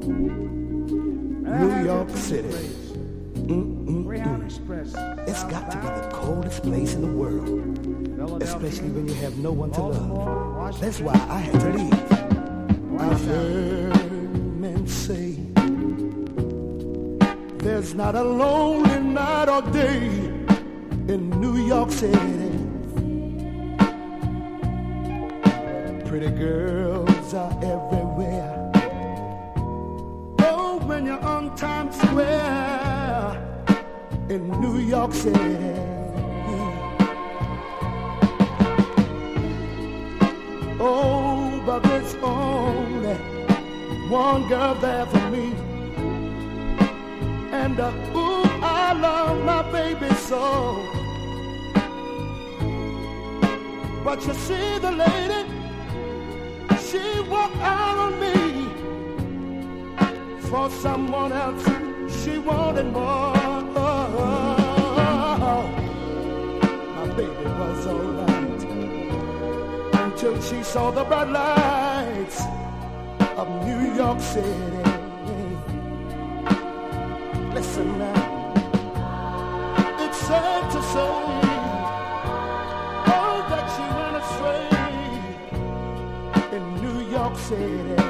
New York City. It's got to be the coldest place in the world, especially when you have no one to love. That's why I had to leave. I've heard men say there's not a lonely night or day in New York City. Pretty girls are everywhere. Oh, when you're on Times Square in New York City. Oh, but there's only one girl there for me. And ooh, I love my baby so. But you see the lady, she walked out on me. For someone else, she wanted more. My baby was alright until she saw the bright lights of New York City. Listen now, it's sad to say, oh, that she went astray in New York City.